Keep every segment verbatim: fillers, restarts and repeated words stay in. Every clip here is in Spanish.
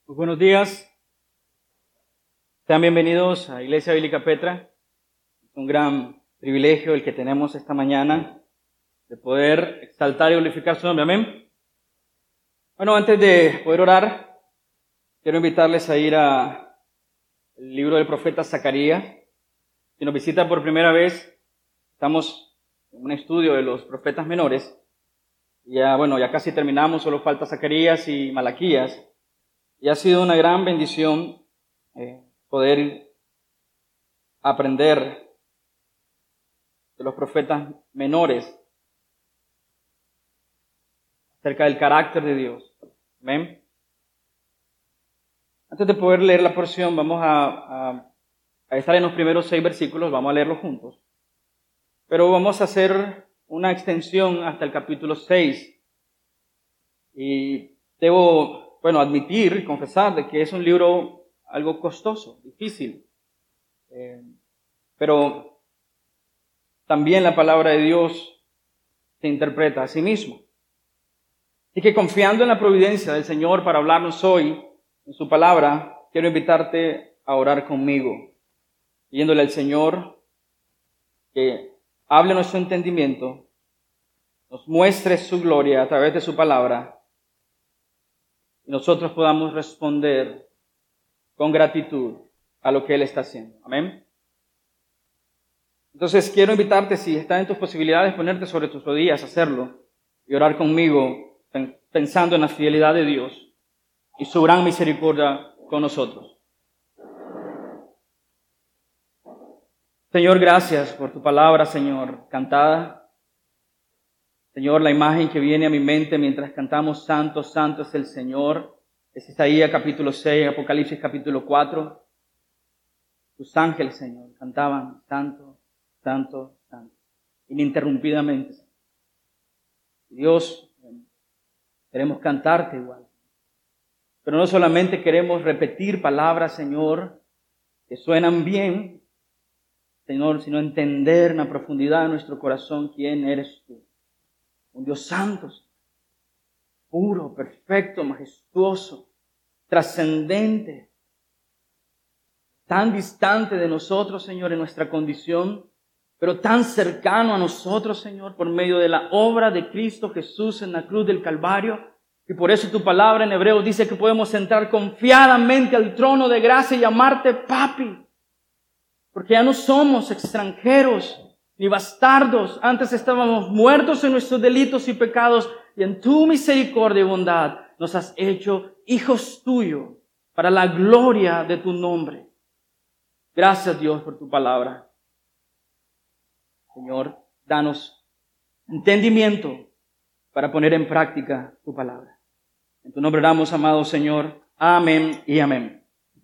Muy buenos días. Sean bienvenidos a Iglesia Bíblica Petra. Es un gran privilegio el que tenemos esta mañana de poder exaltar y glorificar su nombre. Amén. Bueno, antes de poder orar, quiero invitarles a ir al libro del profeta Zacarías. Si nos visita por primera vez, estamos en un estudio de los profetas menores. Ya, bueno, ya casi terminamos, solo falta Zacarías y Malaquías. Y ha sido una gran bendición eh, poder aprender de los profetas menores acerca del carácter de Dios. ¿Amén? Antes de poder leer la porción, vamos a, a, a estar en los primeros seis versículos, vamos a leerlos juntos. Pero vamos a hacer una extensión hasta el capítulo seis. Y debo... Bueno, admitir, confesar de que es un libro algo costoso, difícil. Eh, pero también la palabra de Dios se interpreta a sí mismo. Y que confiando en la providencia del Señor para hablarnos hoy en su palabra, quiero invitarte a orar conmigo, pidiéndole al Señor que hable nuestro entendimiento, nos muestre su gloria a través de su palabra, y nosotros podamos responder con gratitud a lo que Él está haciendo. Amén. Entonces quiero invitarte, si está en tus posibilidades, ponerte sobre tus rodillas, hacerlo y orar conmigo, pensando en la fidelidad de Dios y su gran misericordia con nosotros. Señor, gracias por tu palabra, Señor, cantada. Señor, la imagen que viene a mi mente mientras cantamos Santo, Santo es el Señor, es Isaías capítulo seis, Apocalipsis capítulo cuatro. Tus ángeles, Señor, cantaban Santo, Santo, Santo, ininterrumpidamente. Dios, queremos cantarte igual. Pero no solamente queremos repetir palabras, Señor, que suenan bien, Señor, sino entender en la profundidad de nuestro corazón quién eres tú. Un Dios santo, puro, perfecto, majestuoso, trascendente, tan distante de nosotros, Señor, en nuestra condición, pero tan cercano a nosotros, Señor, por medio de la obra de Cristo Jesús en la cruz del Calvario. Y por eso tu palabra en Hebreos dice que podemos entrar confiadamente al trono de gracia y llamarte papi, porque ya no somos extranjeros ni bastardos, antes estábamos muertos en nuestros delitos y pecados, y en tu misericordia y bondad nos has hecho hijos tuyos para la gloria de tu nombre. Gracias, Dios, por tu palabra. Señor, danos entendimiento para poner en práctica tu palabra. En tu nombre oramos, amado Señor. Amén y amén.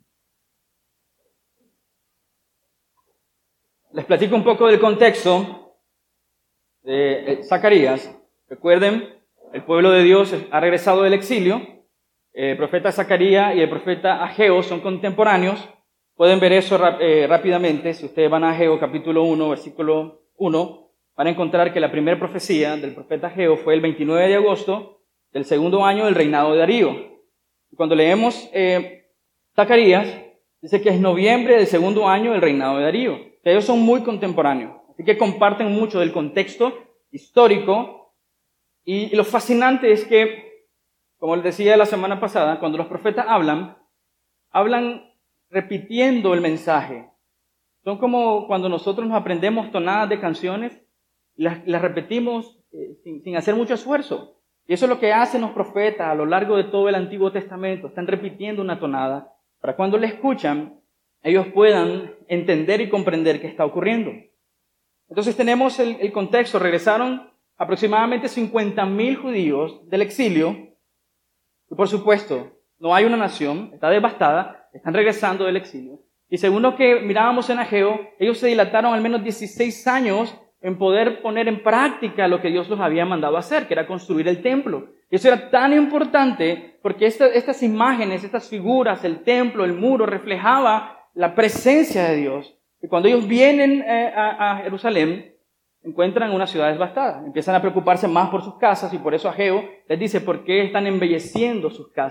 Les platico un poco del contexto de Zacarías. Recuerden, el pueblo de Dios ha regresado del exilio. El profeta Zacarías y el profeta Ageo son contemporáneos. Pueden ver eso eh, rápidamente. Si ustedes van a Ageo capítulo uno, versículo uno, van a encontrar que la primera profecía del profeta Ageo fue el veintinueve de agosto del segundo año del reinado de Darío. Cuando leemos eh, Zacarías, dice que es noviembre del segundo año del reinado de Darío. Que ellos son muy contemporáneos, así que comparten mucho del contexto histórico. Y, y lo fascinante es que, como les decía la semana pasada, cuando los profetas hablan, hablan repitiendo el mensaje. Son como cuando nosotros nos aprendemos tonadas de canciones, las, las repetimos eh, sin, sin hacer mucho esfuerzo. Y eso es lo que hacen los profetas a lo largo de todo el Antiguo Testamento. Están repitiendo una tonada para cuando la escuchan, ellos puedan entender y comprender qué está ocurriendo. Entonces tenemos el, el contexto. Regresaron aproximadamente cincuenta mil judíos del exilio. Y por supuesto, no hay una nación, está devastada, están regresando del exilio. Y según lo que mirábamos en Ageo, ellos se dilataron al menos dieciséis años en poder poner en práctica lo que Dios los había mandado hacer, que era construir el templo. Y eso era tan importante porque esta, estas imágenes, estas figuras, el templo, el muro, reflejaba la presencia de Dios. Y cuando ellos vienen eh, a, a Jerusalén, encuentran una ciudad devastada. Empiezan a preocuparse más por sus casas y por eso Ageo les dice, ¿por qué están embelleciendo sus casas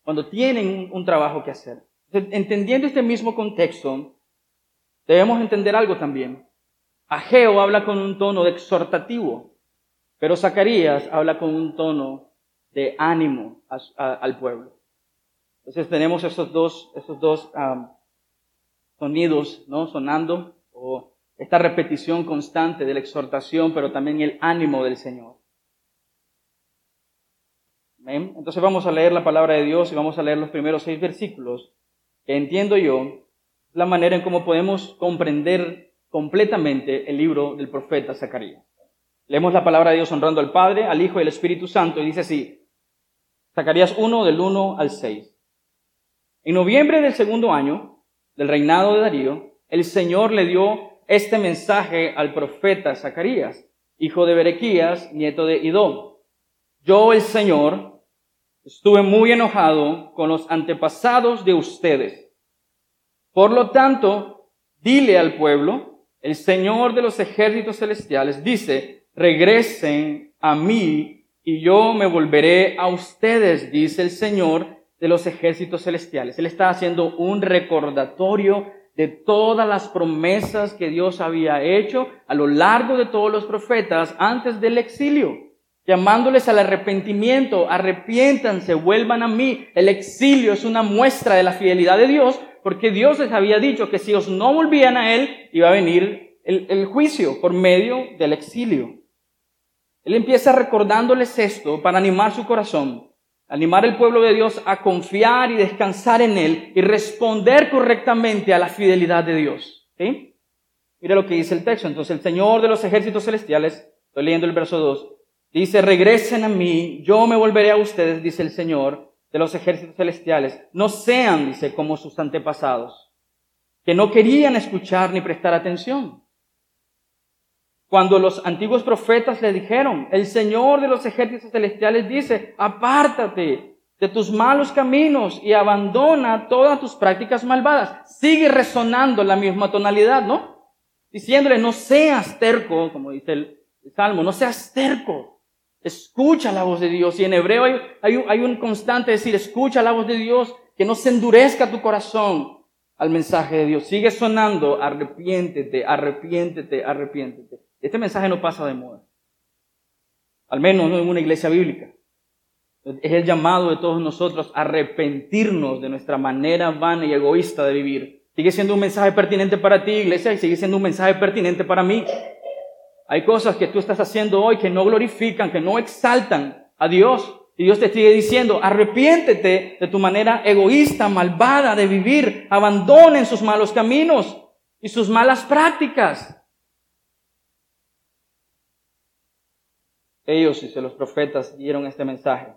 cuando tienen un, un trabajo que hacer. Entonces, entendiendo este mismo contexto, debemos entender algo también. Ageo habla con un tono de exhortativo, pero Zacarías habla con un tono de ánimo a, a, al pueblo. Entonces tenemos esos dos, esos dos um, sonidos, ¿no? Sonando, o esta repetición constante de la exhortación, pero también el ánimo del Señor. ¿Ven? Entonces vamos a leer la palabra de Dios y vamos a leer los primeros seis versículos, que entiendo yo la manera en cómo podemos comprender completamente el libro del profeta Zacarías. Leemos la palabra de Dios honrando al Padre, al Hijo y al Espíritu Santo, y dice así, Zacarías uno, del uno al seis. En noviembre del segundo año del reinado de Darío, el Señor le dio este mensaje al profeta Zacarías, hijo de Berequías, nieto de Idó. Yo, el Señor, estuve muy enojado con los antepasados de ustedes. Por lo tanto, dile al pueblo, el Señor de los ejércitos celestiales dice, regresen a mí y yo me volveré a ustedes, dice el Señor de los ejércitos celestiales. Él está haciendo un recordatorio de todas las promesas que Dios había hecho a lo largo de todos los profetas antes del exilio, llamándoles al arrepentimiento, arrepiéntanse, vuelvan a mí. El exilio es una muestra de la fidelidad de Dios, porque Dios les había dicho que si ellos no volvían a Él, iba a venir el, el juicio por medio del exilio. Él empieza recordándoles esto para animar su corazón, animar al pueblo de Dios a confiar y descansar en Él y responder correctamente a la fidelidad de Dios. ¿Sí? Mira lo que dice el texto. Entonces el Señor de los ejércitos celestiales, estoy leyendo el verso dos, dice, regresen a mí, yo me volveré a ustedes, dice el Señor de los ejércitos celestiales. No sean, dice, como sus antepasados, que no querían escuchar ni prestar atención. Cuando los antiguos profetas le dijeron, el Señor de los ejércitos celestiales dice, apártate de tus malos caminos y abandona todas tus prácticas malvadas. Sigue resonando la misma tonalidad, ¿no? Diciéndole, no seas terco, como dice el, el Salmo, no seas terco. Escucha la voz de Dios. Y en hebreo hay, hay, un, hay un constante decir, escucha la voz de Dios, que no se endurezca tu corazón al mensaje de Dios. Sigue sonando, arrepiéntete, arrepiéntete, arrepiéntete. Este mensaje no pasa de moda, al menos no en una iglesia bíblica. Es el llamado de todos nosotros a arrepentirnos de nuestra manera vana y egoísta de vivir. Sigue siendo un mensaje pertinente para ti, iglesia, y sigue siendo un mensaje pertinente para mí. Hay cosas que tú estás haciendo hoy que no glorifican, que no exaltan a Dios. Y Dios te sigue diciendo, arrepiéntete de tu manera egoísta, malvada de vivir. Abandonen sus malos caminos y sus malas prácticas. Ellos, dice, los profetas dieron este mensaje.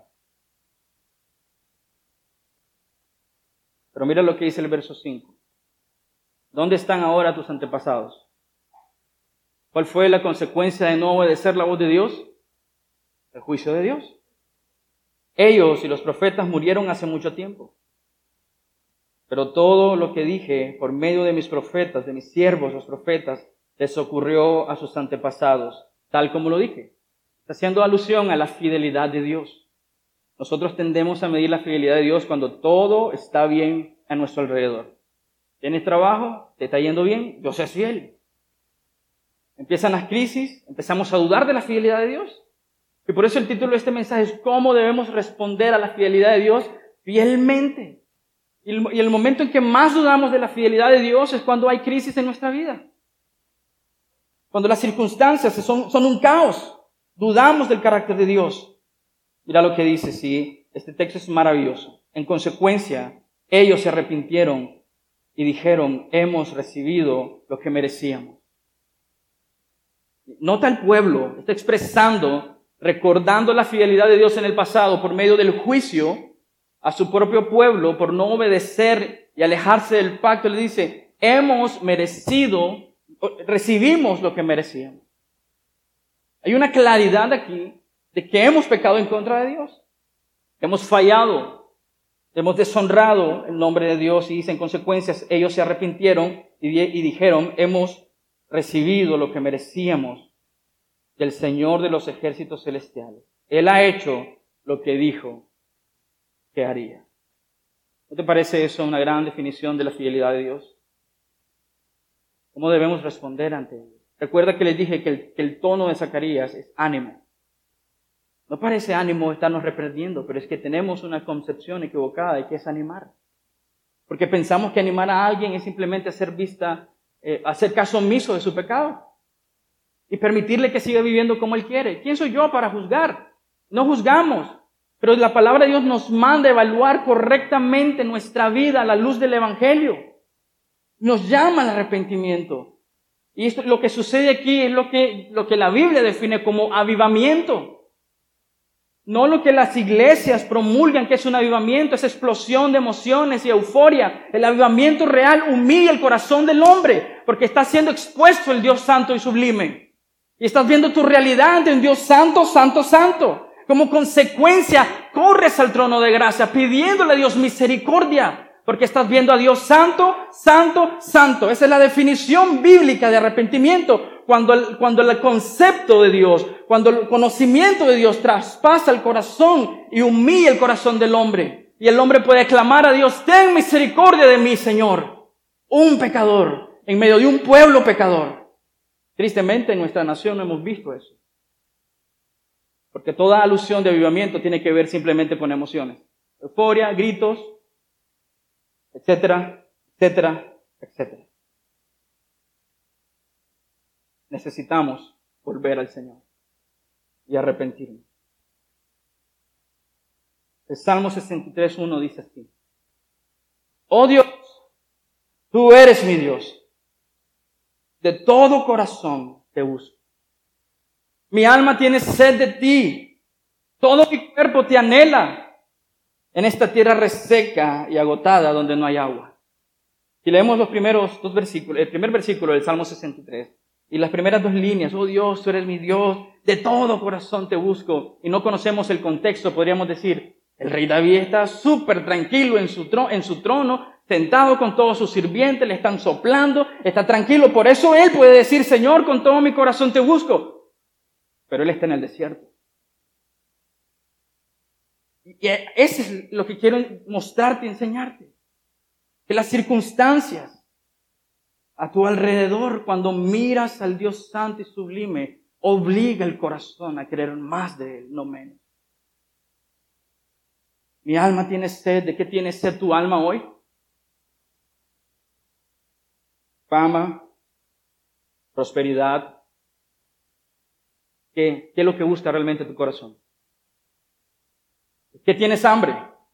Pero mira lo que dice el verso cinco. ¿Dónde están ahora tus antepasados? ¿Cuál fue la consecuencia de no obedecer la voz de Dios? El juicio de Dios. Ellos y los profetas murieron hace mucho tiempo. Pero todo lo que dije por medio de mis profetas, de mis siervos, los profetas, les ocurrió a sus antepasados, tal como lo dije. Está haciendo alusión a la fidelidad de Dios. Nosotros tendemos a medir la fidelidad de Dios cuando todo está bien a nuestro alrededor. ¿Tienes trabajo? ¿Te está yendo bien? Yo soy fiel. Empiezan las crisis, empezamos a dudar de la fidelidad de Dios. Y por eso el título de este mensaje es ¿cómo debemos responder a la fidelidad de Dios? Fielmente. Y el, y el momento en que más dudamos de la fidelidad de Dios es cuando hay crisis en nuestra vida. Cuando las circunstancias son, son un caos. Dudamos del carácter de Dios. Mira lo que dice, sí, este texto es maravilloso. En consecuencia, ellos se arrepintieron y dijeron, hemos recibido lo que merecíamos. Nota el pueblo, está expresando, recordando la fidelidad de Dios en el pasado por medio del juicio a su propio pueblo por no obedecer y alejarse del pacto. Le dice, hemos merecido, recibimos lo que merecíamos. Hay una claridad aquí de que hemos pecado en contra de Dios. Hemos fallado, hemos deshonrado el nombre de Dios y dice en consecuencias, ellos se arrepintieron y, y dijeron, hemos recibido lo que merecíamos del Señor de los ejércitos celestiales. Él ha hecho lo que dijo que haría. ¿No te parece eso una gran definición de la fidelidad de Dios? ¿Cómo debemos responder ante Él? Recuerda que les dije que el, que el tono de Zacarías es ánimo. No parece ánimo estarnos reprendiendo, pero es que tenemos una concepción equivocada de qué es animar. Porque pensamos que animar a alguien es simplemente hacer vista, eh, hacer caso omiso de su pecado y permitirle que siga viviendo como él quiere. ¿Quién soy yo para juzgar? No juzgamos, pero la palabra de Dios nos manda a evaluar correctamente nuestra vida a la luz del Evangelio. Nos llama al arrepentimiento. Y esto, lo que sucede aquí es lo que, lo que la Biblia define como avivamiento. No lo que las iglesias promulgan que es un avivamiento, esa explosión de emociones y euforia. El avivamiento real humilla el corazón del hombre porque está siendo expuesto el Dios santo y sublime. Y estás viendo tu realidad ante un Dios santo, santo, santo. Como consecuencia, corres al trono de gracia pidiéndole a Dios misericordia porque estás viendo a Dios santo, santo, santo. Esa es la definición bíblica de arrepentimiento. Cuando el, cuando el concepto de Dios, cuando el conocimiento de Dios traspasa el corazón y humilla el corazón del hombre. Y el hombre puede clamar a Dios, ten misericordia de mí, Señor. Un pecador, en medio de un pueblo pecador. Tristemente en nuestra nación no hemos visto eso. Porque toda alusión de avivamiento tiene que ver simplemente con emociones. Euforia, gritos, etcétera, etcétera, etcétera. Necesitamos volver al Señor y arrepentirnos. El Salmo sesenta y tres, uno dice así: Oh Dios, tú eres mi Dios. De todo corazón te busco. Mi alma tiene sed de ti. Todo mi cuerpo te anhela en esta tierra reseca y agotada donde no hay agua. Si leemos los primeros dos versículos, el primer versículo del Salmo sesenta y tres y las primeras dos líneas, oh Dios, tú eres mi Dios, de todo corazón te busco, y no conocemos el contexto, podríamos decir, el rey David está súper tranquilo en su, tro- en su trono, sentado con todos sus sirvientes, le están soplando, está tranquilo, por eso él puede decir, Señor, con todo mi corazón te busco, pero él está en el desierto. Y eso es lo que quiero mostrarte y enseñarte. Que las circunstancias a tu alrededor, cuando miras al Dios santo y sublime, obliga el corazón a querer más de Él, no menos. Mi alma tiene sed. ¿De qué tiene sed tu alma hoy? Fama, prosperidad. ¿Qué, qué es lo que busca realmente tu corazón? ¿Qué tienes hambre?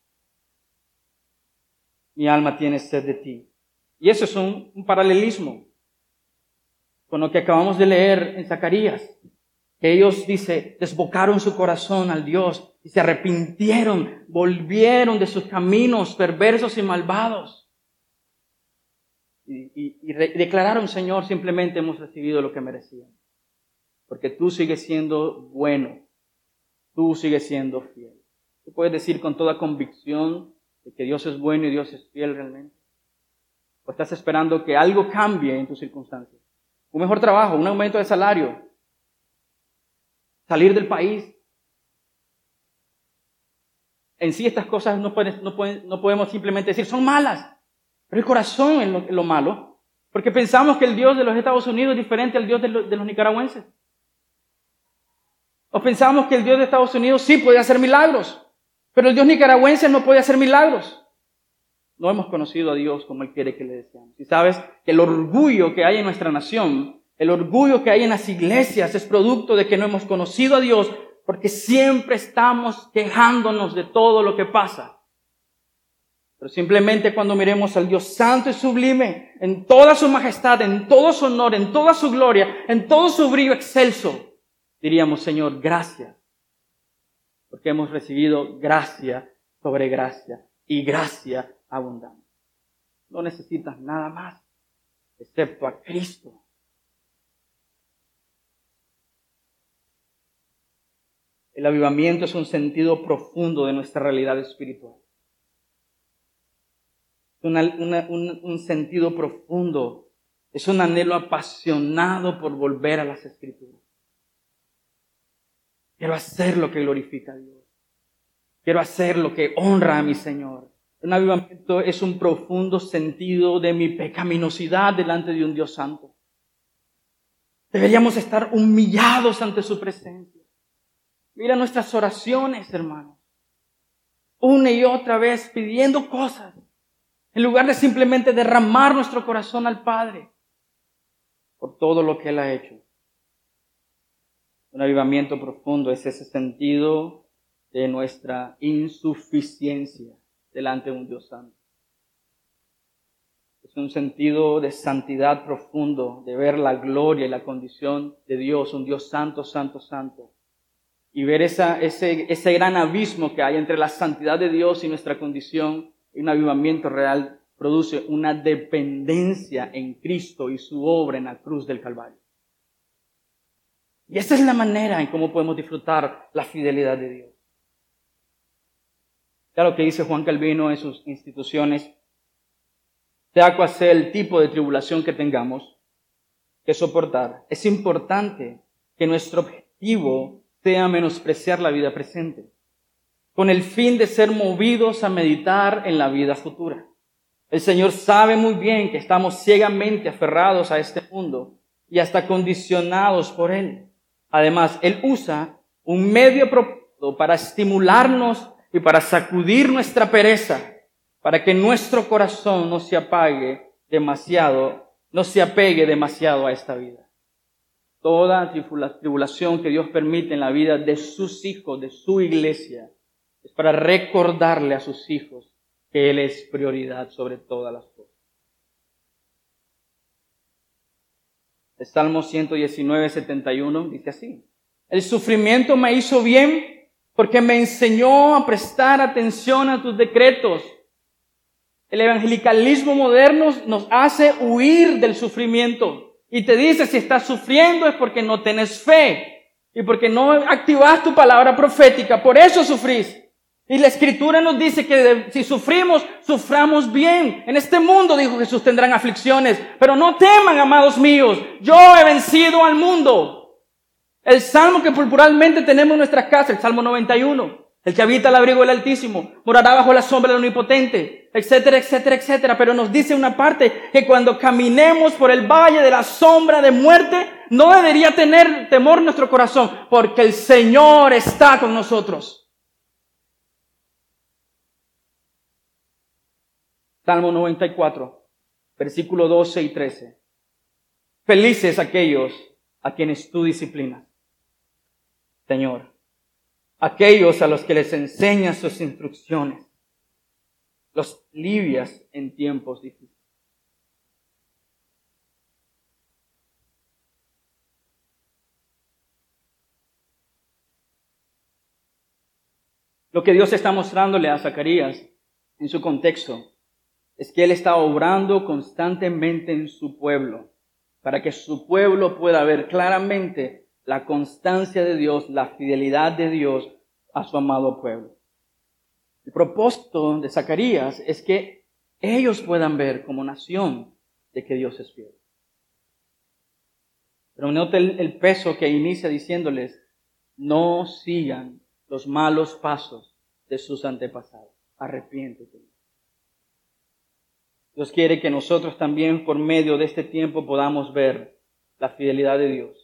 Mi alma tiene sed de ti. Y eso es un, un paralelismo con lo que acabamos de leer en Zacarías. Que ellos, dice, desbocaron su corazón al Dios y se arrepintieron, volvieron de sus caminos perversos y malvados. Y, y, y re- declararon, Señor, simplemente hemos recibido lo que merecíamos. Porque tú sigues siendo bueno. Tú sigues siendo fiel. Tú puedes decir con toda convicción de que Dios es bueno y Dios es fiel realmente. ¿O estás esperando que algo cambie en tus circunstancias? Un mejor trabajo, un aumento de salario, salir del país. En sí estas cosas no, pueden, no, pueden, no podemos simplemente decir, son malas. Pero el corazón es lo, es lo malo. Porque pensamos que el Dios de los Estados Unidos es diferente al Dios de los, de los nicaragüenses. O pensamos que el Dios de Estados Unidos sí puede hacer milagros. Pero el Dios nicaragüense no puede hacer milagros. No hemos conocido a Dios como Él quiere que le deseamos. Y sabes que el orgullo que hay en nuestra nación, el orgullo que hay en las iglesias es producto de que no hemos conocido a Dios porque siempre estamos quejándonos de todo lo que pasa. Pero simplemente cuando miremos al Dios santo y sublime, en toda su majestad, en todo su honor, en toda su gloria, en todo su brillo excelso, diríamos, Señor, gracias. Porque hemos recibido gracia sobre gracia y gracia abundante. No necesitas nada más excepto a Cristo. El avivamiento es un sentido profundo de nuestra realidad espiritual. Una, una, un, un sentido profundo. Es un anhelo apasionado por volver a las Escrituras. Quiero hacer lo que glorifica a Dios. Quiero hacer lo que honra a mi Señor. Un avivamiento es un profundo sentido de mi pecaminosidad delante de un Dios santo. Deberíamos estar humillados ante su presencia. Mira nuestras oraciones, hermanos. Una y otra vez pidiendo cosas, en lugar de simplemente derramar nuestro corazón al Padre por todo lo que Él ha hecho. Un avivamiento profundo es ese sentido de nuestra insuficiencia delante de un Dios santo. Es un sentido de santidad profundo, de ver la gloria y la condición de Dios, un Dios santo, santo, santo. Y ver esa, ese, ese gran abismo que hay entre la santidad de Dios y nuestra condición. Y un avivamiento real produce una dependencia en Cristo y su obra en la cruz del Calvario. Y esa es la manera en cómo podemos disfrutar la fidelidad de Dios. Claro que dice Juan Calvino en sus instituciones, sea cual sea el tipo de tribulación que tengamos que soportar, es importante que nuestro objetivo sea menospreciar la vida presente, con el fin de ser movidos a meditar en la vida futura. El Señor sabe muy bien que estamos ciegamente aferrados a este mundo y hasta condicionados por Él. Además, Él usa un medio propio para estimularnos y para sacudir nuestra pereza, para que nuestro corazón no se apague demasiado, no se apegue demasiado a esta vida. Toda tribulación que Dios permite en la vida de sus hijos, de su iglesia, es para recordarle a sus hijos que Él es prioridad sobre todas las cosas. El Salmo ciento diecinueve, setenta y uno dice así: el sufrimiento me hizo bien porque me enseñó a prestar atención a tus decretos. El evangelicalismo moderno nos hace huir del sufrimiento. Y te dice, si estás sufriendo es porque no tenés fe y porque no activas tu palabra profética, por eso sufrís. Y la Escritura nos dice que de, si sufrimos, suframos bien. En este mundo, dijo Jesús, tendrán aflicciones, pero no teman, amados míos, yo he vencido al mundo. El salmo que purpuralmente tenemos en nuestra casa, el Salmo noventa y uno, el que habita al abrigo del Altísimo, morará bajo la sombra del Omnipotente, etcétera, etcétera, etcétera. Pero nos dice una parte que cuando caminemos por el valle de la sombra de muerte, no debería tener temor nuestro corazón, porque el Señor está con nosotros. Salmo noventa y cuatro, versículos doce y trece. Felices aquellos a quienes tú disciplinas, Señor. Aquellos a los que les enseñas sus instrucciones, los alivias en tiempos difíciles. Lo que Dios está mostrándole a Zacarías en su contexto es que Él está obrando constantemente en su pueblo, para que su pueblo pueda ver claramente la constancia de Dios, la fidelidad de Dios a su amado pueblo. El propósito de Zacarías es que ellos puedan ver como nación de que Dios es fiel. Pero note el, el peso que inicia diciéndoles, no sigan los malos pasos de sus antepasados. Arrepiéntete. Dios quiere que nosotros también por medio de este tiempo podamos ver la fidelidad de Dios.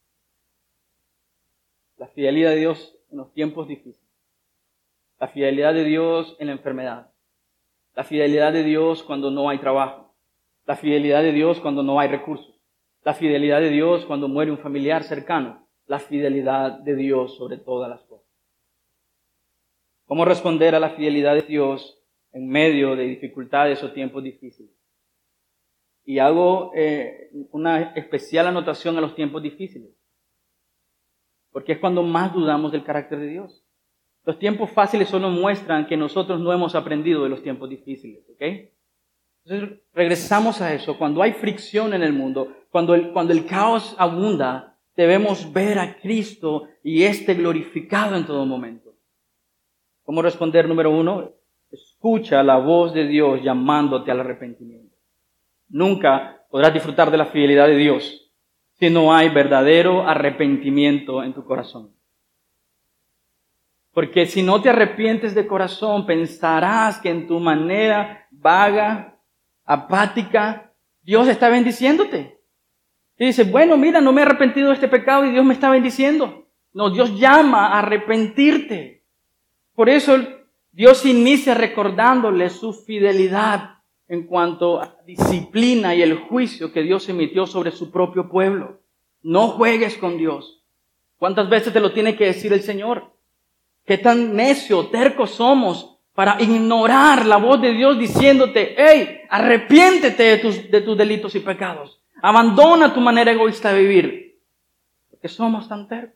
La fidelidad de Dios en los tiempos difíciles. La fidelidad de Dios en la enfermedad. La fidelidad de Dios cuando no hay trabajo. La fidelidad de Dios cuando no hay recursos. La fidelidad de Dios cuando muere un familiar cercano. La fidelidad de Dios sobre todas las cosas. ¿Cómo responder a la fidelidad de Dios en medio de dificultades o tiempos difíciles? Y hago eh, una especial anotación a los tiempos difíciles, porque es cuando más dudamos del carácter de Dios. Los tiempos fáciles solo muestran que nosotros no hemos aprendido de los tiempos difíciles, ¿ok? Entonces regresamos a eso. Cuando hay fricción en el mundo, cuando el, cuando el caos abunda, debemos ver a Cristo y este glorificado en todo momento. ¿Cómo responder? Número uno, escucha la voz de Dios llamándote al arrepentimiento. Nunca podrás disfrutar de la fidelidad de Dios si no hay verdadero arrepentimiento en tu corazón. Porque si no te arrepientes de corazón, pensarás que en tu manera vaga, apática, Dios está bendiciéndote. Y dices, bueno, mira, no me he arrepentido de este pecado y Dios me está bendiciendo. No, Dios llama a arrepentirte. Por eso Dios inicia recordándole su fidelidad en cuanto a la disciplina y el juicio que Dios emitió sobre su propio pueblo. No juegues con Dios. ¿Cuántas veces te lo tiene que decir el Señor? ¿Qué tan necio, tercos somos para ignorar la voz de Dios diciéndote, hey, arrepiéntete de tus, de tus delitos y pecados? Abandona tu manera egoísta de vivir. Porque somos tan tercos.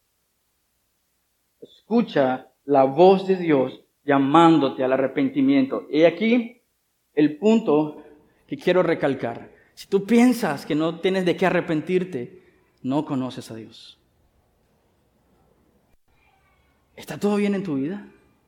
Escucha la voz de Dios llamándote al arrepentimiento. Y aquí el punto que quiero recalcar. Si tú piensas que no tienes de qué arrepentirte, no conoces a Dios. ¿Está todo bien en tu vida?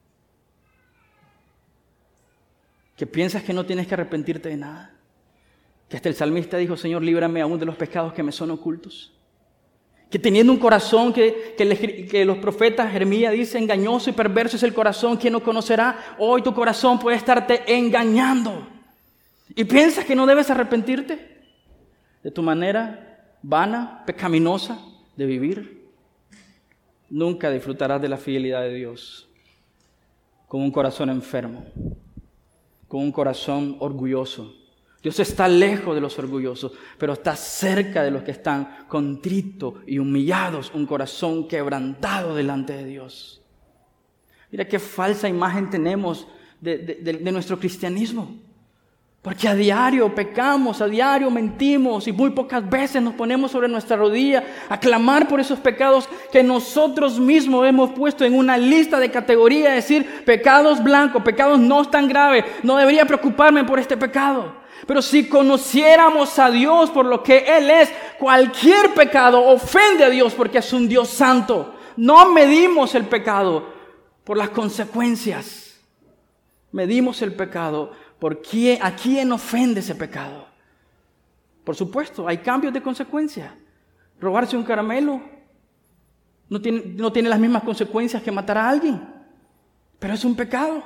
¿Que piensas que no tienes que arrepentirte de nada? Que hasta el salmista dijo, Señor, líbrame aún de los pecados que me son ocultos. Que teniendo un corazón que, que, le, que los profetas Jeremías dice, engañoso y perverso es el corazón, ¿quién no conocerá? Hoy tu corazón puede estarte engañando. ¿Y piensas que no debes arrepentirte de tu manera vana, pecaminosa de vivir? Nunca disfrutarás de la fidelidad de Dios con un corazón enfermo, con un corazón orgulloso. Dios está lejos de los orgullosos, pero está cerca de los que están contritos y humillados, un corazón quebrantado delante de Dios. Mira qué falsa imagen tenemos de, de, de, de nuestro cristianismo. Porque a diario pecamos, a diario mentimos y muy pocas veces nos ponemos sobre nuestra rodilla a clamar por esos pecados que nosotros mismos hemos puesto en una lista de categoría, decir pecados blancos, pecados no tan graves, no debería preocuparme por este pecado. Pero si conociéramos a Dios por lo que Él es, cualquier pecado ofende a Dios porque es un Dios santo. No medimos el pecado por las consecuencias, medimos el pecado ¿por quién, a quién ofende ese pecado? Por supuesto, hay cambios de consecuencia. Robarse un caramelo no tiene, no tiene las mismas consecuencias que matar a alguien, pero es un pecado.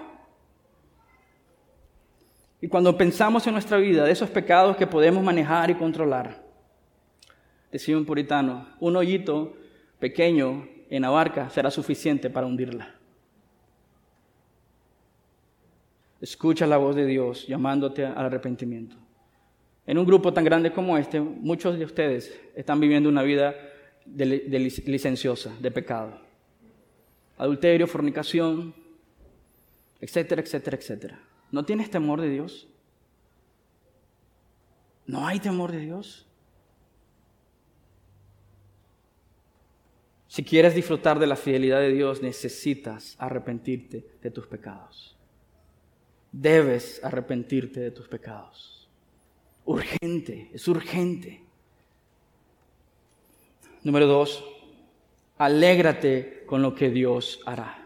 Y cuando pensamos en nuestra vida de esos pecados que podemos manejar y controlar, decía un puritano, un hoyito pequeño en la barca será suficiente para hundirla. Escucha la voz de Dios llamándote al arrepentimiento. En un grupo tan grande como este, muchos de ustedes están viviendo una vida de, de licenciosa, de pecado. Adulterio, fornicación, etcétera, etcétera, etcétera. ¿No tienes temor de Dios? ¿No hay temor de Dios? Si quieres disfrutar de la fidelidad de Dios, necesitas arrepentirte de tus pecados. Debes arrepentirte de tus pecados. Urgente, es urgente. Número dos, alégrate con lo que Dios hará.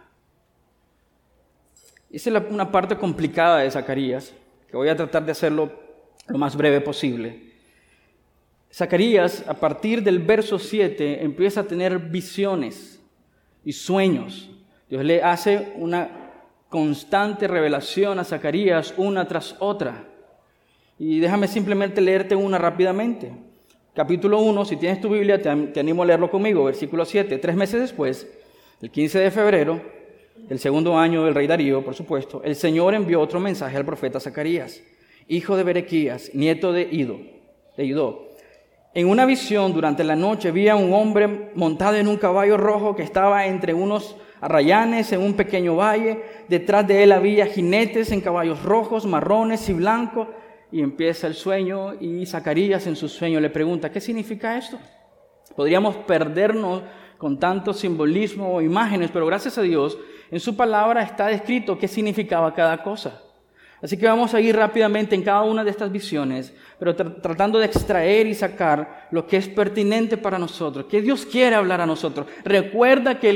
Esa es una parte complicada de Zacarías, que voy a tratar de hacerlo lo más breve posible. Zacarías, a partir del verso siete, empieza a tener visiones y sueños. Dios le hace una constante revelación a Zacarías una tras otra. Y déjame simplemente leerte una rápidamente. Capítulo uno, si tienes tu Biblia, te, te animo a leerlo conmigo, versículo siete. Tres meses después, el quince de febrero, del segundo año del rey Darío, por supuesto, el Señor envió otro mensaje al profeta Zacarías, hijo de Berequías, nieto de Ido, de Idó. En una visión durante la noche vi a un hombre montado en un caballo rojo que estaba entre unos arrayanes en un pequeño valle. Detrás de él había jinetes en caballos rojos, marrones y blancos. Y empieza el sueño y Zacarías en su sueño le pregunta, ¿qué significa esto? Podríamos perdernos con tanto simbolismo o imágenes, pero gracias a Dios, en su palabra está descrito qué significaba cada cosa. Así que vamos a ir rápidamente en cada una de estas visiones, pero tra- tratando de extraer y sacar lo que es pertinente para nosotros, que Dios quiere hablar a nosotros. Recuerda que el,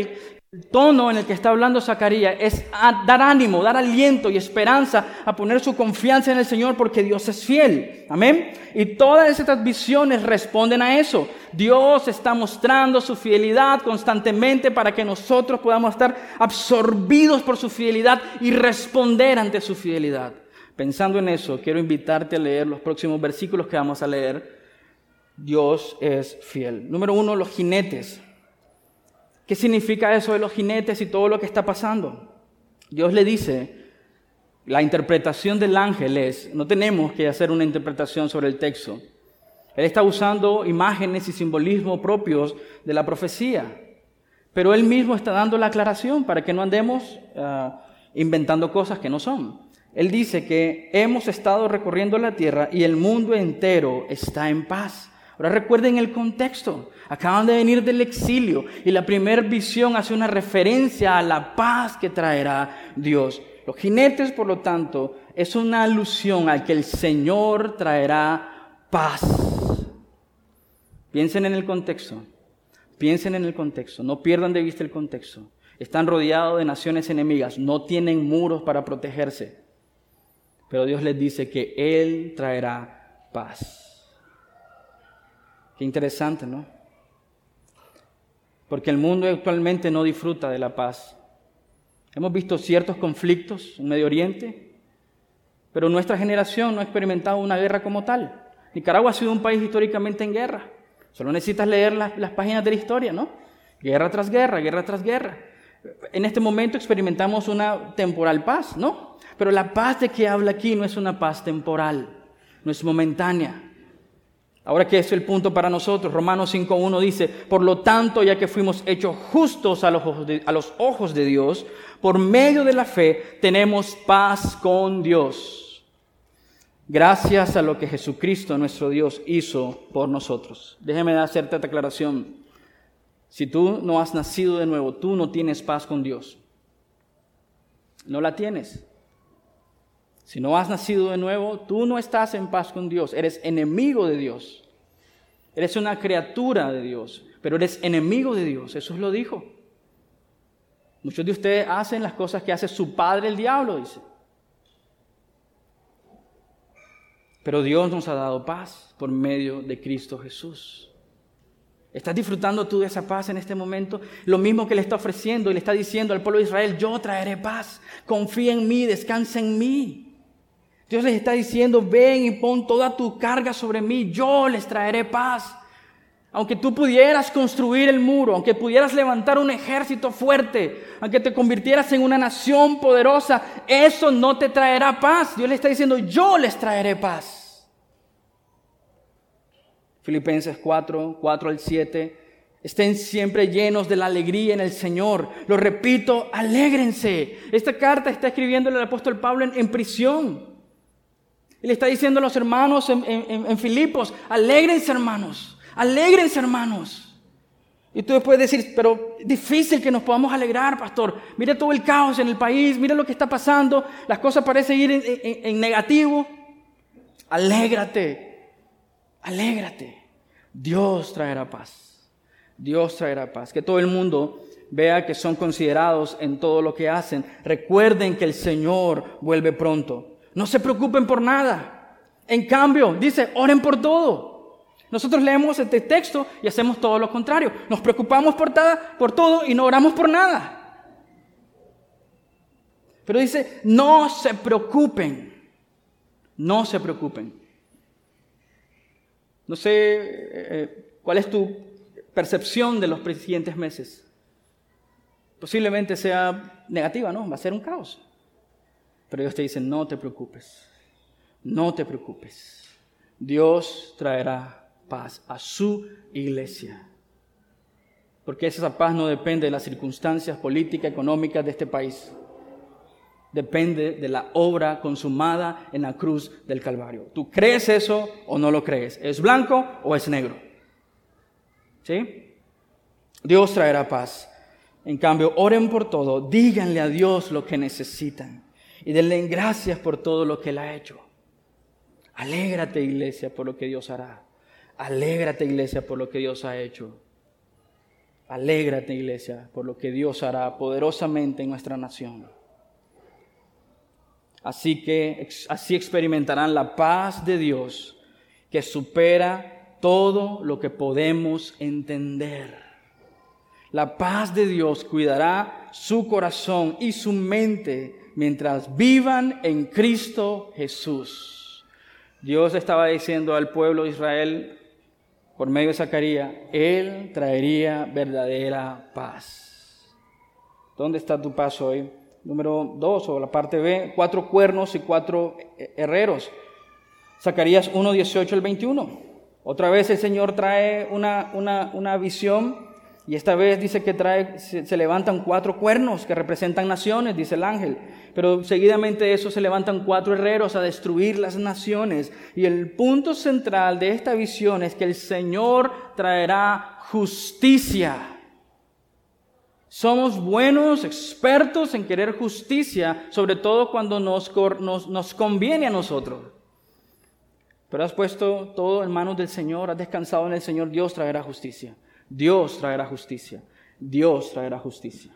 El tono en el que está hablando Zacarías es a dar ánimo, dar aliento y esperanza, a poner su confianza en el Señor porque Dios es fiel. Amén. Y todas estas visiones responden a eso. Dios está mostrando su fidelidad constantemente para que nosotros podamos estar absorbidos por su fidelidad y responder ante su fidelidad. Pensando en eso, quiero invitarte a leer los próximos versículos que vamos a leer. Dios es fiel. Número uno, los jinetes. ¿Qué significa eso de los jinetes y todo lo que está pasando? Dios le dice, la interpretación del ángel es, no tenemos que hacer una interpretación sobre el texto. Él está usando imágenes y simbolismos propios de la profecía, pero él mismo está dando la aclaración para que no andemos uh, inventando cosas que no son. Él dice que hemos estado recorriendo la tierra y el mundo entero está en paz. Ahora recuerden el contexto. Acaban de venir del exilio y la primera visión hace una referencia a la paz que traerá Dios. Los jinetes, por lo tanto, es una alusión a que el Señor traerá paz. Piensen en el contexto. Piensen en el contexto. No pierdan de vista el contexto. Están rodeados de naciones enemigas. No tienen muros para protegerse. Pero Dios les dice que Él traerá paz. Qué interesante, ¿no? Porque el mundo actualmente no disfruta de la paz. Hemos visto ciertos conflictos en Medio Oriente, pero nuestra generación no ha experimentado una guerra como tal. Nicaragua ha sido un país históricamente en guerra. Solo necesitas leer las, las páginas de la historia, ¿no? Guerra tras guerra, guerra tras guerra. En este momento experimentamos una temporal paz, ¿no? Pero la paz de que habla aquí no es una paz temporal, no es momentánea. Ahora que es el punto para nosotros, Romanos cinco uno dice, por lo tanto, ya que fuimos hechos justos a los ojos de, a los ojos de Dios, por medio de la fe tenemos paz con Dios, gracias a lo que Jesucristo, nuestro Dios, hizo por nosotros. Déjeme hacerte esta aclaración. Si tú no has nacido de nuevo, tú no tienes paz con Dios. No la tienes. Si no has nacido de nuevo, tú no estás en paz con Dios. Eres enemigo de Dios. Eres una criatura de Dios, pero eres enemigo de Dios. Jesús lo dijo. Muchos de ustedes hacen las cosas que hace su padre el diablo, dice. Pero Dios nos ha dado paz por medio de Cristo Jesús. ¿Estás disfrutando tú de esa paz en este momento? Lo mismo que le está ofreciendo y le está diciendo al pueblo de Israel, yo traeré paz. Confía en mí, descansa en mí. Dios les está diciendo, ven y pon toda tu carga sobre mí, yo les traeré paz. Aunque tú pudieras construir el muro, aunque pudieras levantar un ejército fuerte, aunque te convirtieras en una nación poderosa, eso no te traerá paz. Dios les está diciendo, yo les traeré paz. Filipenses cuatro, cuatro al siete. Estén siempre llenos de la alegría en el Señor. Lo repito, alégrense. Esta carta está escribiéndole el apóstol Pablo en, en prisión. Y le está diciendo a los hermanos en, en, en Filipos, alégrense hermanos, alégrense hermanos. Y tú puedes decir, pero difícil que nos podamos alegrar, pastor. Mira todo el caos en el país, mira lo que está pasando, las cosas parecen ir en, en, en negativo. Alégrate, alégrate. Dios traerá paz, Dios traerá paz. Que todo el mundo vea que son considerados en todo lo que hacen. Recuerden que el Señor vuelve pronto. No se preocupen por nada. En cambio, dice, oren por todo. Nosotros leemos este texto y hacemos todo lo contrario. Nos preocupamos por, tada, por todo y no oramos por nada. Pero dice, no se preocupen. No se preocupen. No sé eh, cuál es tu percepción de los siguientes meses. Posiblemente sea negativa, ¿no? Va a ser un caos. Pero Dios te dice, no te preocupes, no te preocupes. Dios traerá paz a su iglesia. Porque esa paz no depende de las circunstancias políticas, económicas de este país. Depende de la obra consumada en la cruz del Calvario. ¿Tú crees eso o no lo crees? ¿Es blanco o es negro? ¿Sí? Dios traerá paz. En cambio, oren por todo, díganle a Dios lo que necesitan. Y denle gracias por todo lo que Él ha hecho. Alégrate, iglesia, por lo que Dios hará. Alégrate, iglesia, por lo que Dios ha hecho. Alégrate, iglesia, por lo que Dios hará poderosamente en nuestra nación. Así que así experimentarán la paz de Dios que supera todo lo que podemos entender. La paz de Dios cuidará su corazón y su mente mientras vivan en Cristo Jesús. Dios estaba diciendo al pueblo de Israel por medio de Zacarías, Él traería verdadera paz. ¿Dónde está tu paz hoy? Número dos, o la parte B, cuatro cuernos y cuatro herreros. Zacarías uno, dieciocho al veintiuno. Otra vez el Señor trae una, una, una visión, y esta vez dice que trae, se, se levantan cuatro cuernos que representan naciones, dice el ángel. Pero seguidamente de eso se levantan cuatro herreros a destruir las naciones. Y el punto central de esta visión es que el Señor traerá justicia. Somos buenos, expertos en querer justicia, sobre todo cuando nos, nos, nos conviene a nosotros. Pero has puesto todo en manos del Señor, has descansado en el Señor, Dios traerá justicia. Dios traerá justicia. Dios traerá justicia.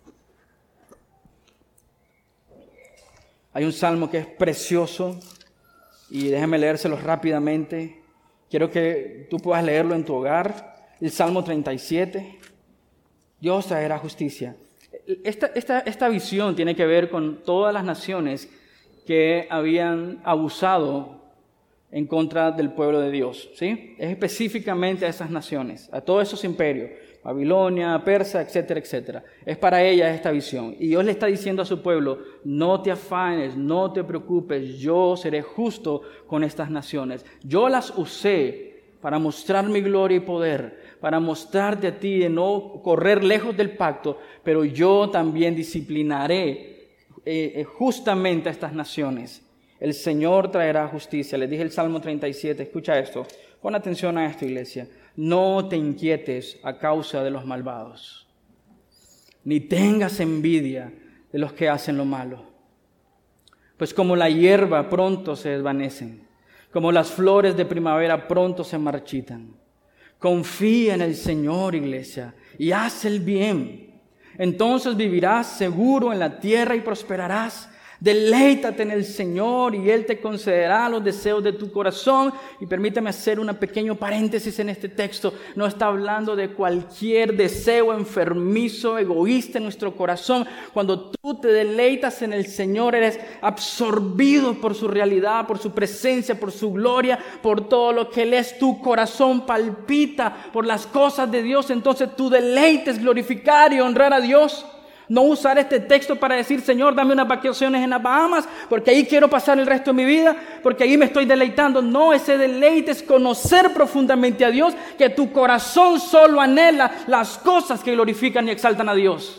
Hay un salmo que es precioso y déjame leérselo rápidamente. Quiero que tú puedas leerlo en tu hogar. El Salmo treinta y siete. Dios traerá justicia. Esta, esta, esta visión tiene que ver con todas las naciones que habían abusado en contra del pueblo de Dios, ¿sí? Es específicamente a esas naciones, a todos esos imperios, Babilonia, Persia, etcétera, etcétera. Es para ellas esta visión. Y Dios le está diciendo a su pueblo, no te afanes, no te preocupes, yo seré justo con estas naciones. Yo las usé para mostrar mi gloria y poder, para mostrarte a ti de no correr lejos del pacto, pero yo también disciplinaré eh, justamente a estas naciones. El Señor traerá justicia. Les dije el Salmo treinta y siete, escucha esto. Pon atención a esto, iglesia. No te inquietes a causa de los malvados, ni tengas envidia de los que hacen lo malo. Pues como la hierba pronto se desvanecen, como las flores de primavera pronto se marchitan. Confía en el Señor, iglesia, y haz el bien. Entonces vivirás seguro en la tierra y prosperarás. Deleítate en el Señor y Él te concederá los deseos de tu corazón. Y permítame hacer un pequeño paréntesis en este texto. No está hablando de cualquier deseo enfermizo, egoísta en nuestro corazón. Cuando tú te deleitas en el Señor, eres absorbido por su realidad, por su presencia, por su gloria, por todo lo que Él es. Tu corazón palpita por las cosas de Dios. Entonces tu deleite es glorificar y honrar a Dios. No usar este texto para decir, Señor, dame unas vacaciones en las Bahamas, porque ahí quiero pasar el resto de mi vida, porque ahí me estoy deleitando. No, ese deleite es conocer profundamente a Dios, que tu corazón solo anhela las cosas que glorifican y exaltan a Dios.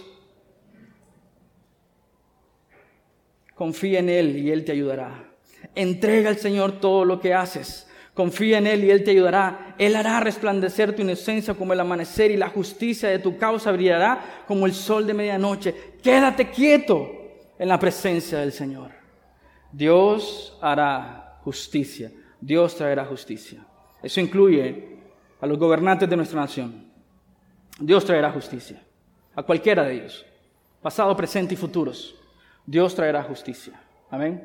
Confía en Él y Él te ayudará. Entrega al Señor todo lo que haces. Confía en Él y Él te ayudará. Él hará resplandecer tu inocencia como el amanecer y la justicia de tu causa brillará como el sol de medianoche. Quédate quieto en la presencia del Señor. Dios hará justicia. Dios traerá justicia. Eso incluye a los gobernantes de nuestra nación. Dios traerá justicia. A cualquiera de ellos. Pasado, presente y futuros. Dios traerá justicia. Amén.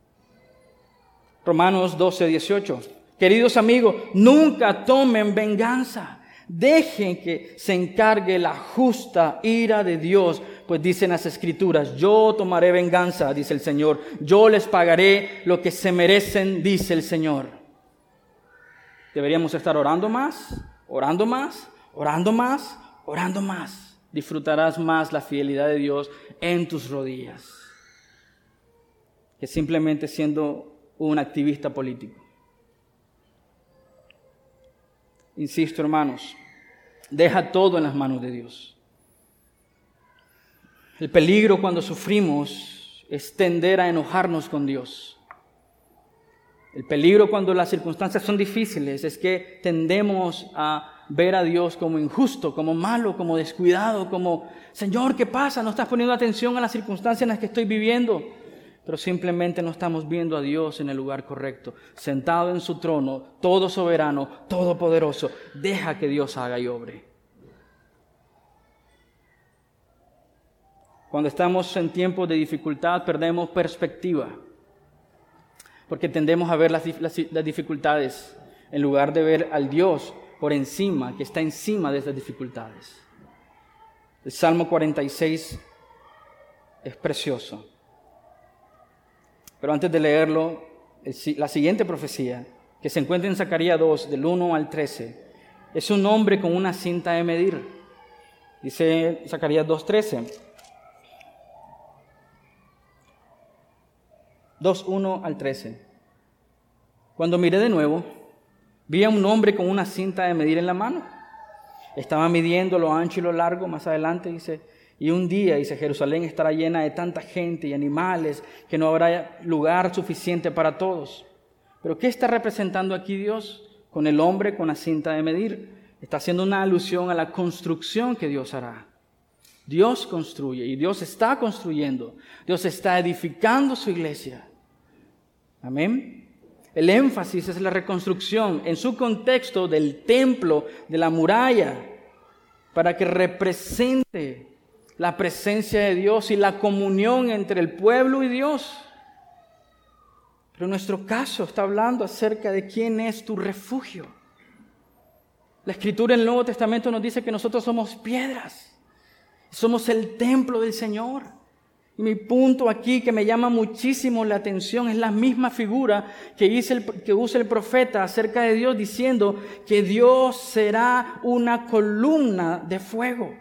Romanos doce, dieciocho. Queridos amigos, nunca tomen venganza. Dejen que se encargue la justa ira de Dios, pues dicen las Escrituras, yo tomaré venganza, dice el Señor, yo les pagaré lo que se merecen, dice el Señor. Deberíamos estar orando más, orando más, orando más, orando más. Disfrutarás más la fidelidad de Dios en tus rodillas que simplemente siendo un activista político. Insisto, hermanos, deja todo en las manos de Dios. El peligro cuando sufrimos es tender a enojarnos con Dios. El peligro cuando las circunstancias son difíciles es que tendemos a ver a Dios como injusto, como malo, como descuidado, como, Señor, ¿qué pasa? No estás poniendo atención a las circunstancias en las que estoy viviendo. Pero simplemente no estamos viendo a Dios en el lugar correcto, sentado en su trono, todo soberano, todopoderoso. Deja que Dios haga y obre. Cuando estamos en tiempos de dificultad, perdemos perspectiva, porque tendemos a ver las, las, las dificultades en lugar de ver al Dios por encima, que está encima de esas dificultades. El Salmo cuarenta y seis es precioso. Pero antes de leerlo, el, la siguiente profecía, que se encuentra en Zacarías dos, del uno al trece, es un hombre con una cinta de medir. Dice Zacarías dos, trece. dos, uno al trece. Cuando miré de nuevo, vi a un hombre con una cinta de medir en la mano. Estaba midiendo lo ancho y lo largo. Más adelante dice, y un día, dice, Jerusalén estará llena de tanta gente y animales que no habrá lugar suficiente para todos. Pero ¿qué está representando aquí Dios con el hombre con la cinta de medir? Está haciendo una alusión a la construcción que Dios hará. Dios construye y Dios está construyendo. Dios está edificando su iglesia. Amén. El énfasis es la reconstrucción en su contexto del templo, de la muralla, para que represente la presencia de Dios y la comunión entre el pueblo y Dios. Pero en nuestro caso está hablando acerca de quién es tu refugio. La Escritura en el Nuevo Testamento nos dice que nosotros somos piedras, somos el templo del Señor. Y mi punto aquí que me llama muchísimo la atención es la misma figura que, dice el, que usa el profeta acerca de Dios, diciendo que Dios será una columna de fuego.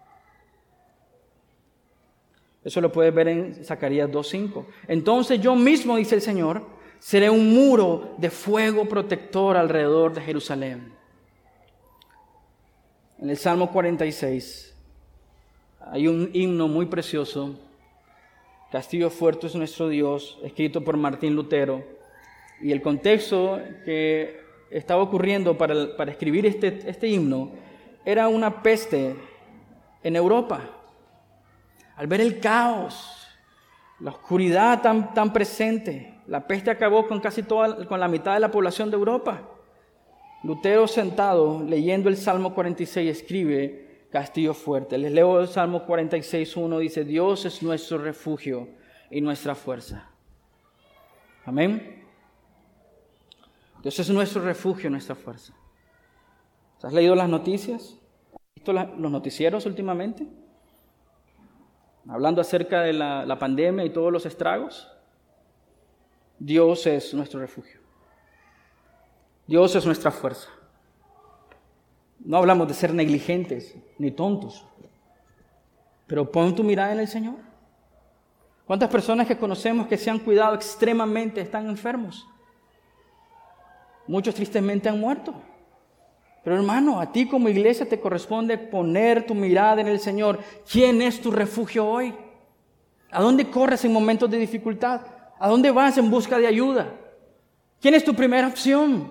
Eso lo puedes ver en Zacarías dos cinco. Entonces yo mismo, dice el Señor, seré un muro de fuego protector alrededor de Jerusalén. En el Salmo cuarenta y seis hay un himno muy precioso. Castillo fuerte es nuestro Dios, escrito por Martín Lutero. Y el contexto que estaba ocurriendo para, para escribir este, este himno era una peste en Europa. Al ver el caos, la oscuridad tan, tan presente, la peste acabó con casi toda, con la mitad de la población de Europa. Lutero, sentado, leyendo el Salmo cuarenta y seis, escribe Castillo fuerte. Les leo el Salmo cuarenta y seis, uno, dice, Dios es nuestro refugio y nuestra fuerza. Amén. Dios es nuestro refugio y nuestra fuerza. ¿Has leído las noticias? ¿Has visto la, los noticieros últimamente? Hablando acerca de la, la pandemia y todos los estragos. Dios es nuestro refugio. Dios es nuestra fuerza. No hablamos de ser negligentes ni tontos, pero pon tu mirada en el Señor. ¿Cuántas personas que conocemos que se han cuidado extremadamente están enfermos? Muchos tristemente han muerto. Pero hermano, a ti como iglesia te corresponde poner tu mirada en el Señor. ¿Quién es tu refugio hoy? ¿A dónde corres en momentos de dificultad? ¿A dónde vas en busca de ayuda? ¿Quién es tu primera opción?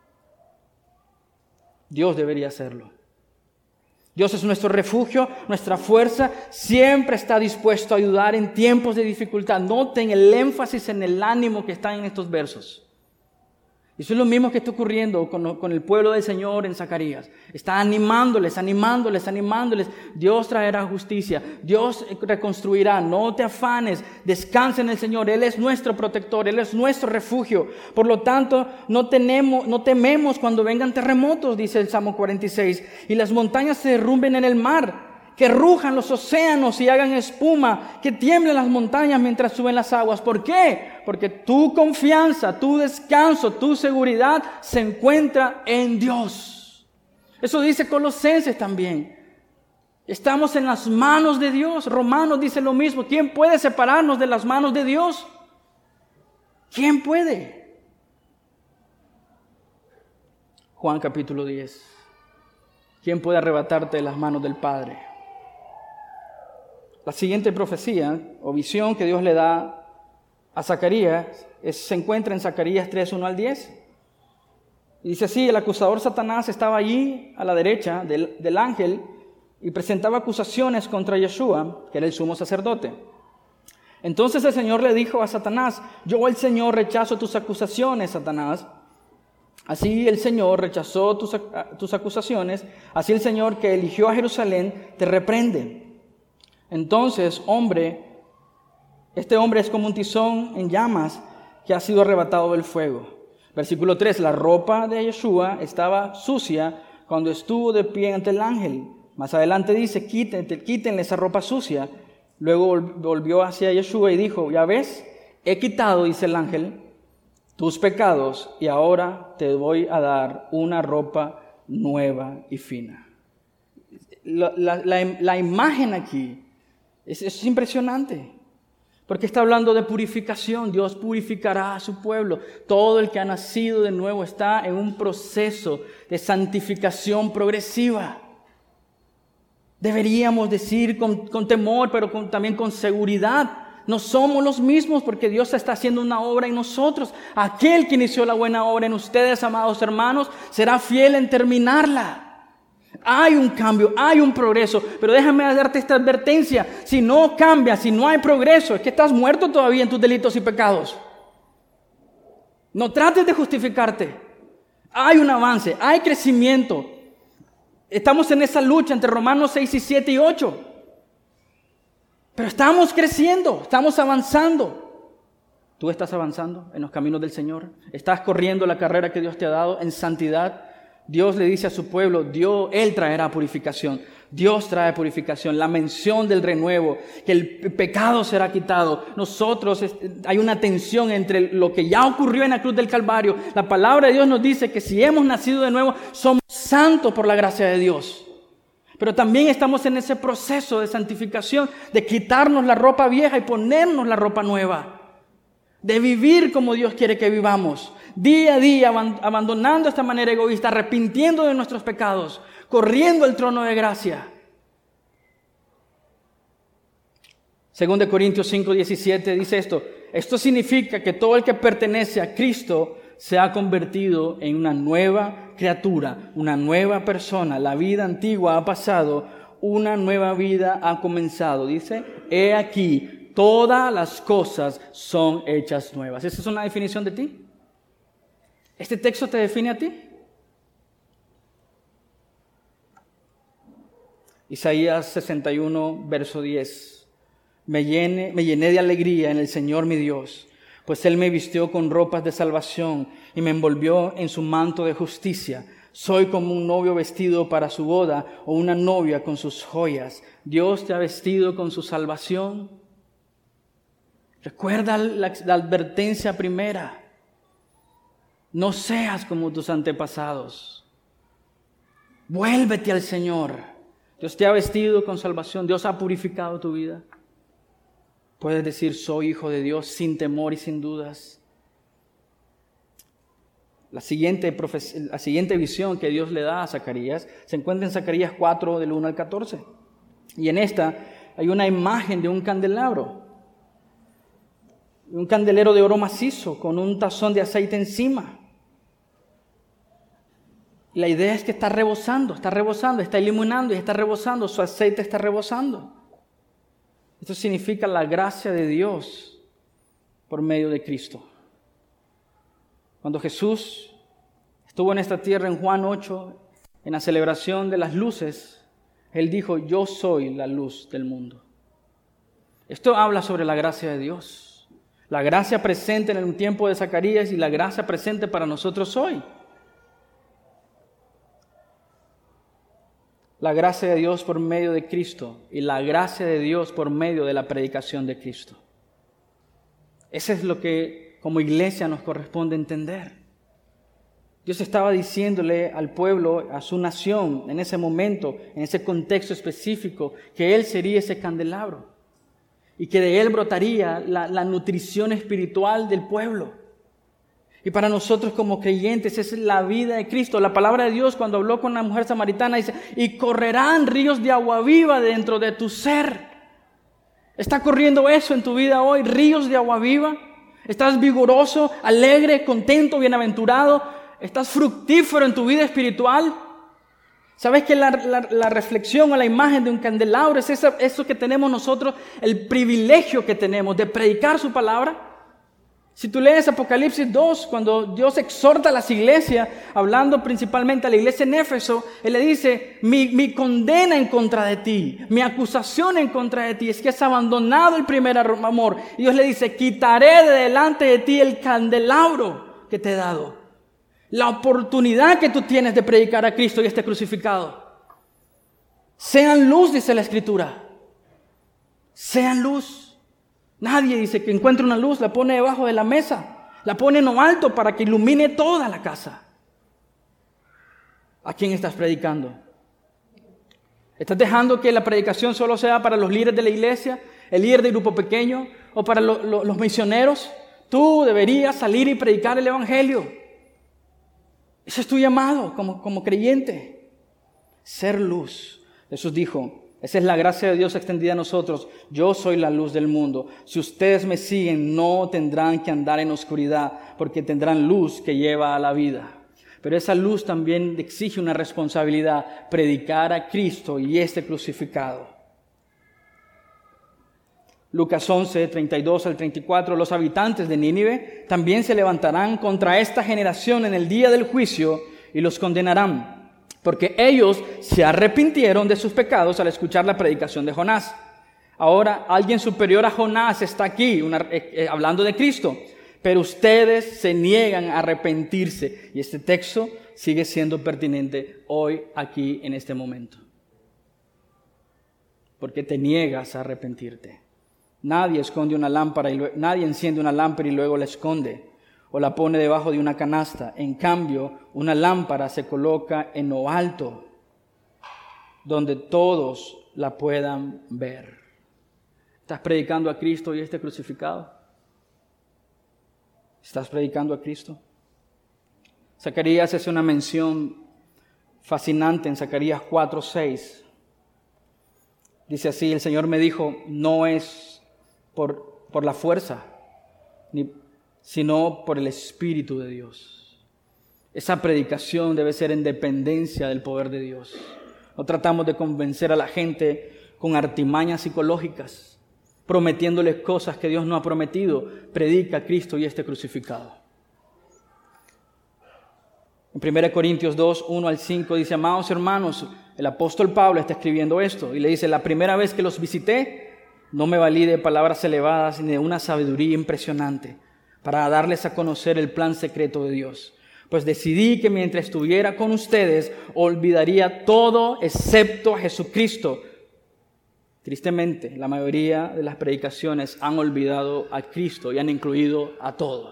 Dios debería serlo. Dios es nuestro refugio, nuestra fuerza, siempre está dispuesto a ayudar en tiempos de dificultad. Noten el énfasis en el ánimo que está en estos versos. Y eso es lo mismo que está ocurriendo con, con el pueblo del Señor en Zacarías. Está animándoles, animándoles, animándoles. Dios traerá justicia, Dios reconstruirá, no te afanes, descansa en el Señor. Él es nuestro protector, Él es nuestro refugio. Por lo tanto, no, tenemos, no tememos cuando vengan terremotos, dice el Salmo cuarenta y seis, y las montañas se derrumben en el mar. Que rujan los océanos y hagan espuma, que tiemblen las montañas mientras suben las aguas. ¿Por qué? Porque tu confianza, tu descanso, tu seguridad se encuentra en Dios. Eso dice Colosenses también. Estamos en las manos de Dios. Romanos dice lo mismo. ¿Quién puede separarnos de las manos de Dios? ¿Quién puede? Juan capítulo diez. ¿Quién puede arrebatarte de las manos del Padre? La siguiente profecía o visión que Dios le da a Zacarías es, se encuentra en Zacarías tres, uno al diez. Y dice así, el acusador Satanás estaba allí a la derecha del, del ángel y presentaba acusaciones contra Yeshua, que era el sumo sacerdote. Entonces el Señor le dijo a Satanás, yo el Señor rechazo tus acusaciones, Satanás. Así el Señor rechazó tus, tus acusaciones, así el Señor que eligió a Jerusalén te reprende. Entonces, hombre, este hombre es como un tizón en llamas que ha sido arrebatado del fuego. Versículo tres, la ropa de Yeshua estaba sucia cuando estuvo de pie ante el ángel. Más adelante dice, quítenle, quítenle esa ropa sucia. Luego volvió hacia Yeshua y dijo, ya ves, he quitado, dice el ángel, tus pecados y ahora te voy a dar una ropa nueva y fina. La, la, la, la imagen aquí es, es impresionante. Porque está hablando de purificación. Dios purificará a su pueblo. Todo el que ha nacido de nuevo está en un proceso de santificación progresiva. Deberíamos decir con, con temor, pero con, también con seguridad. No somos los mismos porque Dios está haciendo una obra en nosotros. Aquel que inició la buena obra en ustedes, amados hermanos, será fiel en terminarla. Hay un cambio, hay un progreso, pero déjame darte esta advertencia. Si no cambias, si no hay progreso, es que estás muerto todavía en tus delitos y pecados. No trates de justificarte. Hay un avance, hay crecimiento. Estamos en esa lucha entre Romanos seis y siete y ocho. Pero estamos creciendo, estamos avanzando. ¿Tú estás avanzando en los caminos del Señor? ¿Estás corriendo la carrera que Dios te ha dado en santidad? Dios le dice a su pueblo, Dios, Él traerá purificación. Dios trae purificación, la mención del renuevo, que el pecado será quitado. Nosotros, hay una tensión entre lo que ya ocurrió en la cruz del Calvario. La palabra de Dios nos dice que si hemos nacido de nuevo, somos santos por la gracia de Dios. Pero también estamos en ese proceso de santificación, de quitarnos la ropa vieja y ponernos la ropa nueva. De vivir como Dios quiere que vivamos. Día a día, abandonando esta manera egoísta, arrepintiendo de nuestros pecados, corriendo el trono de gracia. Según de Corintios cinco diecisiete dice esto, esto significa que todo el que pertenece a Cristo se ha convertido en una nueva criatura, una nueva persona. La vida antigua ha pasado, una nueva vida ha comenzado. Dice, he aquí, todas las cosas son hechas nuevas. ¿Esa es una definición de ti? ¿Este texto te define a ti? Isaías sesenta y uno, verso diez. Me llené, me llené de alegría en el Señor mi Dios, pues Él me vistió con ropas de salvación y me envolvió en su manto de justicia. Soy como un novio vestido para su boda o una novia con sus joyas. Dios te ha vestido con su salvación. Recuerda la, la advertencia primera. No seas como tus antepasados. Vuélvete al Señor. Dios te ha vestido con salvación. Dios ha purificado tu vida. Puedes decir, soy hijo de Dios sin temor y sin dudas. La siguiente, profec- la siguiente visión que Dios le da a Zacarías se encuentra en Zacarías cuatro, del uno al catorce. Y en esta hay una imagen de un candelabro. Un candelero de oro macizo con un tazón de aceite encima. La idea es que está rebosando, está rebosando, está iluminando y está rebosando, su aceite está rebosando. Esto significa la gracia de Dios por medio de Cristo. Cuando Jesús estuvo en esta tierra en Juan ocho, en la celebración de las luces, Él dijo, yo soy la luz del mundo. Esto habla sobre la gracia de Dios. La gracia presente en el tiempo de Zacarías y la gracia presente para nosotros hoy. La gracia de Dios por medio de Cristo y la gracia de Dios por medio de la predicación de Cristo. Eso es lo que como iglesia nos corresponde entender. Dios estaba diciéndole al pueblo, a su nación, en ese momento, en ese contexto específico, que Él sería ese candelabro y que de Él brotaría la, la nutrición espiritual del pueblo. Y para nosotros como creyentes, esa es la vida de Cristo. La palabra de Dios, cuando habló con la mujer samaritana, dice, y correrán ríos de agua viva dentro de tu ser. ¿Está corriendo eso en tu vida hoy? ¿Ríos de agua viva? ¿Estás vigoroso, alegre, contento, bienaventurado? ¿Estás fructífero en tu vida espiritual? ¿Sabes que la, la, la reflexión o la imagen de un candelabro es eso, eso que tenemos nosotros, el privilegio que tenemos de predicar su palabra? Si tú lees Apocalipsis dos, cuando Dios exhorta a las iglesias, hablando principalmente a la iglesia en Éfeso, Él le dice, mi, mi condena en contra de ti, mi acusación en contra de ti, es que has abandonado el primer amor. Y Dios le dice, quitaré de delante de ti el candelabro que te he dado. La oportunidad que tú tienes de predicar a Cristo y este crucificado. Sean luz, dice la Escritura. Sean luz. Nadie dice que encuentre una luz, la pone debajo de la mesa, la pone en lo alto para que ilumine toda la casa. ¿A quién estás predicando? ¿Estás dejando que la predicación solo sea para los líderes de la iglesia, el líder de grupo pequeño o para lo, lo, los misioneros? Tú deberías salir y predicar el evangelio. Ese es tu llamado como, como creyente. Ser luz. Jesús dijo, esa es la gracia de Dios extendida a nosotros. Yo soy la luz del mundo. Si ustedes me siguen, no tendrán que andar en oscuridad, porque tendrán luz que lleva a la vida. Pero esa luz también exige una responsabilidad, predicar a Cristo y este crucificado. Lucas once, treinta y dos al treinta y cuatro, los habitantes de Nínive también se levantarán contra esta generación en el día del juicio y los condenarán. Porque ellos se arrepintieron de sus pecados al escuchar la predicación de Jonás. Ahora alguien superior a Jonás está aquí, una, eh, eh, hablando de Cristo. Pero ustedes se niegan a arrepentirse. Y este texto sigue siendo pertinente hoy, aquí, en este momento. Porque te niegas a arrepentirte. Nadie esconde una lámpara, y lo, nadie enciende una lámpara y luego la esconde. O la pone debajo de una canasta. En cambio, una lámpara se coloca en lo alto, donde todos la puedan ver. ¿Estás predicando a Cristo y este crucificado? ¿Estás predicando a Cristo? Zacarías hace una mención fascinante en Zacarías cuatro seis. Dice así, el Señor me dijo, no es por, por la fuerza, ni sino por el Espíritu de Dios. Esa predicación debe ser en dependencia del poder de Dios. No tratamos de convencer a la gente con artimañas psicológicas, prometiéndoles cosas que Dios no ha prometido. Predica a Cristo y este crucificado. En primera Corintios dos, uno al cinco dice, amados hermanos, el apóstol Pablo está escribiendo esto y le dice, la primera vez que los visité, no me valí de palabras elevadas ni de una sabiduría impresionante, para darles a conocer el plan secreto de Dios. Pues decidí que mientras estuviera con ustedes, olvidaría todo excepto a Jesucristo. Tristemente, la mayoría de las predicaciones han olvidado a Cristo y han incluido a todo.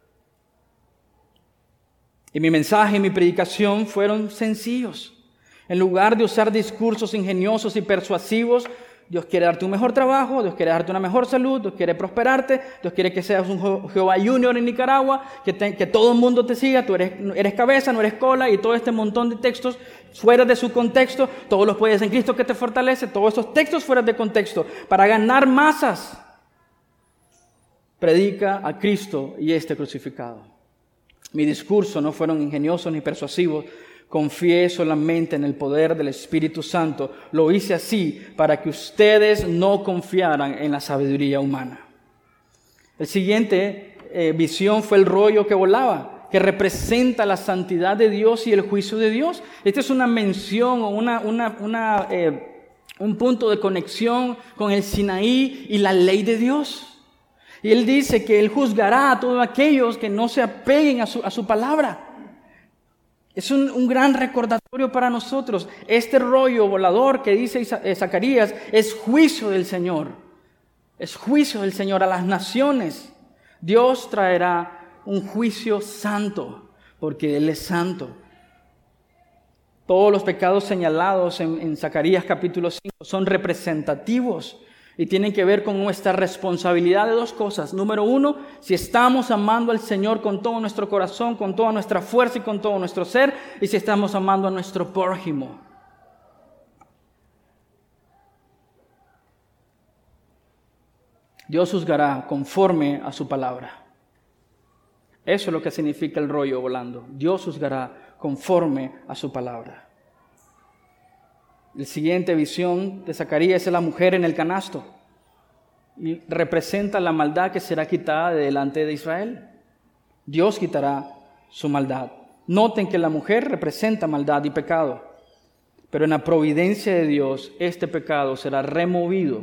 Y mi mensaje y mi predicación fueron sencillos. En lugar de usar discursos ingeniosos y persuasivos, Dios quiere darte un mejor trabajo, Dios quiere darte una mejor salud, Dios quiere prosperarte, Dios quiere que seas un Jehová Junior en Nicaragua, que, te, que todo el mundo te siga, tú eres, eres cabeza, no eres cola, y todo este montón de textos fuera de su contexto, todos los puedes en Cristo que te fortalece, todos estos textos fuera de contexto, para ganar masas. Predica a Cristo y este crucificado. Mi discurso no fueron ingeniosos ni persuasivos, confié solamente en el poder del Espíritu Santo. Lo hice así para que ustedes no confiaran en la sabiduría humana. El siguiente eh, visión fue el rollo que volaba, que representa la santidad de Dios y el juicio de Dios. Esta es una mención o una, una, una, eh, un punto de conexión con el Sinaí y la ley de Dios. Y Él dice que Él juzgará a todos aquellos que no se apeguen a su, a su palabra. Es un, un gran recordatorio para nosotros. Este rollo volador que dice Zacarías es juicio del Señor. Es juicio del Señor a las naciones. Dios traerá un juicio santo, porque Él es santo. Todos los pecados señalados en, en Zacarías capítulo cinco son representativos y tienen que ver con nuestra responsabilidad de dos cosas. Número uno, si estamos amando al Señor con todo nuestro corazón, con toda nuestra fuerza y con todo nuestro ser, y si estamos amando a nuestro prójimo. Dios juzgará conforme a su palabra. Eso es lo que significa el rollo volando. Dios juzgará conforme a su palabra. La siguiente visión de Zacarías es la mujer en el canasto. y representa la maldad que será quitada de delante de Israel. Dios quitará su maldad. Noten que la mujer representa maldad y pecado, pero en la providencia de Dios este pecado será removido.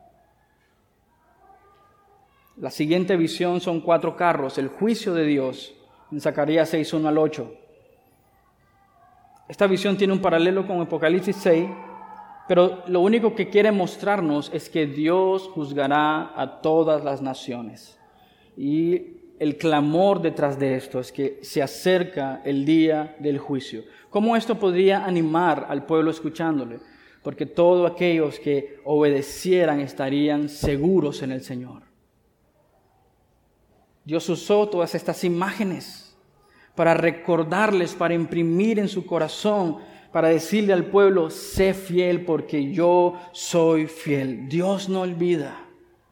La siguiente visión son cuatro carros, el juicio de Dios, en Zacarías seis, uno al ocho. Esta visión tiene un paralelo con Apocalipsis seis, pero lo único que quiere mostrarnos es que Dios juzgará a todas las naciones. Y el clamor detrás de esto es que se acerca el día del juicio. ¿Cómo esto podría animar al pueblo escuchándole? Porque todos aquellos que obedecieran estarían seguros en el Señor. Dios usó todas estas imágenes para recordarles, para imprimir en su corazón, para decirle al pueblo: sé fiel porque yo soy fiel. Dios no olvida.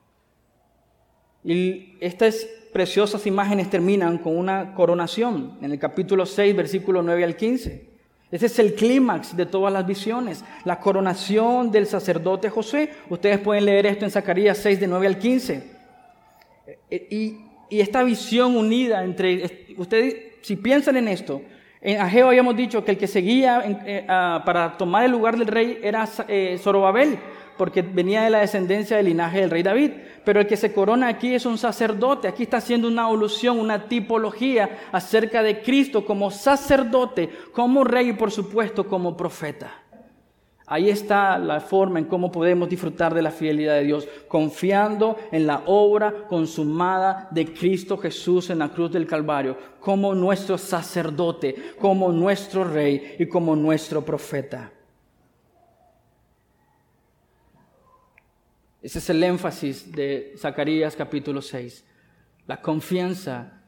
Y estas preciosas imágenes terminan con una coronación en el capítulo seis, versículos nueve al quince. Ese es el clímax de todas las visiones, la coronación del sacerdote Josué. Ustedes pueden leer esto en Zacarías seis, de nueve al quince. Y, y esta visión unida entre, ustedes, si piensan en esto, en Ageo habíamos dicho que el que seguía en, eh, uh, para tomar el lugar del rey era eh, Zorobabel, porque venía de la descendencia del linaje del rey David. Pero el que se corona aquí es un sacerdote. Aquí está haciendo una alusión, una tipología acerca de Cristo como sacerdote, como rey y por supuesto como profeta. Ahí está la forma en cómo podemos disfrutar de la fidelidad de Dios, confiando en la obra consumada de Cristo Jesús en la cruz del Calvario, como nuestro sacerdote, como nuestro rey y como nuestro profeta. Ese es el énfasis de Zacarías capítulo seis, la confianza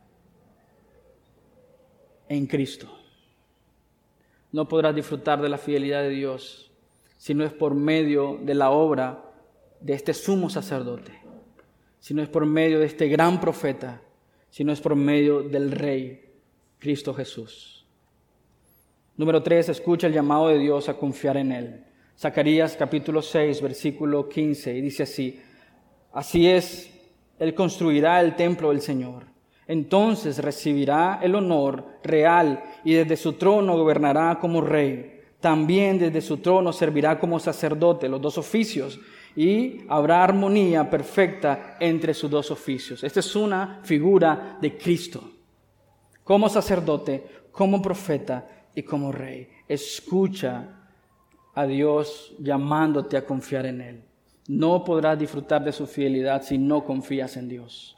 en Cristo. No podrás disfrutar de la fidelidad de Dios si no es por medio de la obra de este sumo sacerdote, si no es por medio de este gran profeta, si no es por medio del Rey, Cristo Jesús. Número tres, escucha el llamado de Dios a confiar en Él. Zacarías capítulo seis, versículo quince, y dice así: así es, Él construirá el templo del Señor. Entonces recibirá el honor real y desde su trono gobernará como rey. También desde su trono servirá como sacerdote, los dos oficios, y habrá armonía perfecta entre sus dos oficios. Esta es una figura de Cristo, como sacerdote, como profeta y como rey. Escucha a Dios llamándote a confiar en Él. No podrás disfrutar de su fidelidad si no confías en Dios.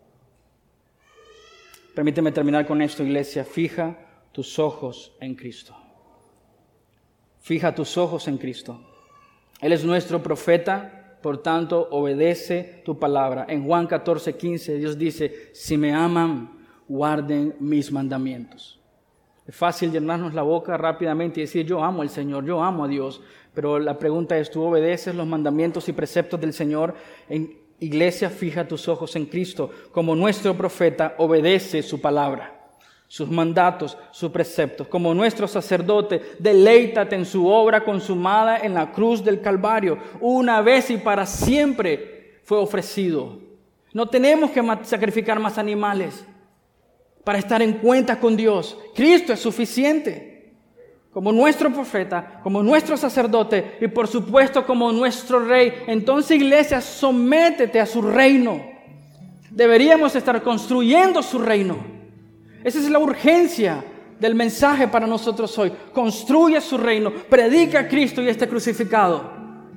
Permíteme terminar con esto, iglesia. Fija tus ojos en Cristo. Fija tus ojos en Cristo. Él es nuestro profeta, por tanto, obedece tu palabra. En Juan catorce, quince, Dios dice: si me aman, guarden mis mandamientos. Es fácil llenarnos la boca rápidamente y decir: yo amo al Señor, yo amo a Dios. Pero la pregunta es: ¿tú obedeces los mandamientos y preceptos del Señor? En iglesia, fija tus ojos en Cristo. Como nuestro profeta, obedece su palabra, sus mandatos, sus preceptos. Como nuestro sacerdote, deleítate en su obra consumada en la cruz del Calvario. Una vez y para siempre fue ofrecido. No tenemos que sacrificar más animales para estar en cuenta con Dios. Cristo es suficiente. Como nuestro profeta, como nuestro sacerdote y por supuesto como nuestro rey. Entonces, iglesia, sométete a su reino. Deberíamos estar construyendo su reino. Esa es la urgencia del mensaje para nosotros hoy. Construye su reino, predica a Cristo y este crucificado.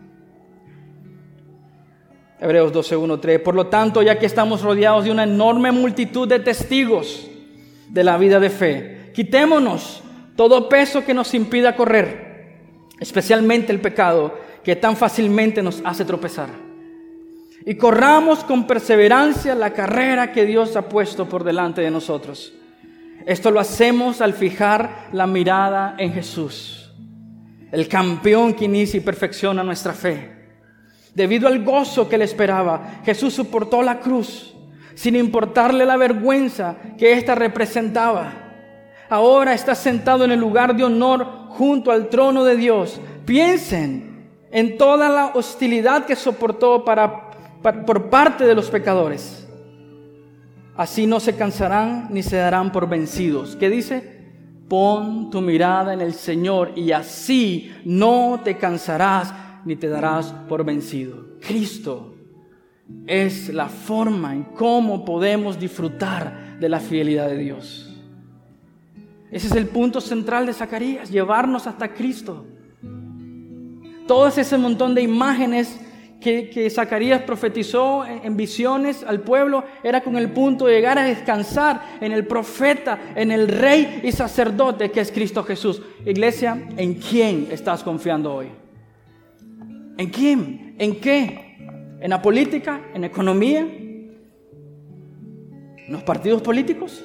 Hebreos doce, uno, tres. Por lo tanto, ya que estamos rodeados de una enorme multitud de testigos de la vida de fe, quitémonos todo peso que nos impida correr, especialmente el pecado que tan fácilmente nos hace tropezar, y corramos con perseverancia la carrera que Dios ha puesto por delante de nosotros. Esto lo hacemos al fijar la mirada en Jesús, el campeón que inicia y perfecciona nuestra fe. Debido al gozo que le esperaba, Jesús soportó la cruz, sin importarle la vergüenza que ésta representaba. Ahora está sentado en el lugar de honor junto al trono de Dios. Piensen en toda la hostilidad que soportó para por parte de los pecadores. Así no se cansarán ni se darán por vencidos. ¿Qué dice? Pon tu mirada en el Señor y así no te cansarás ni te darás por vencido. Cristo es la forma en cómo podemos disfrutar de la fidelidad de Dios. Ese es el punto central de Zacarías, llevarnos hasta Cristo. Todo ese montón de imágenes que, que Zacarías profetizó en, en visiones al pueblo era con el punto de llegar a descansar en el profeta, en el rey y sacerdote que es Cristo Jesús. Iglesia, ¿en quién estás confiando hoy? ¿En quién? ¿En qué? ¿En la política? ¿En la economía? ¿En los partidos políticos?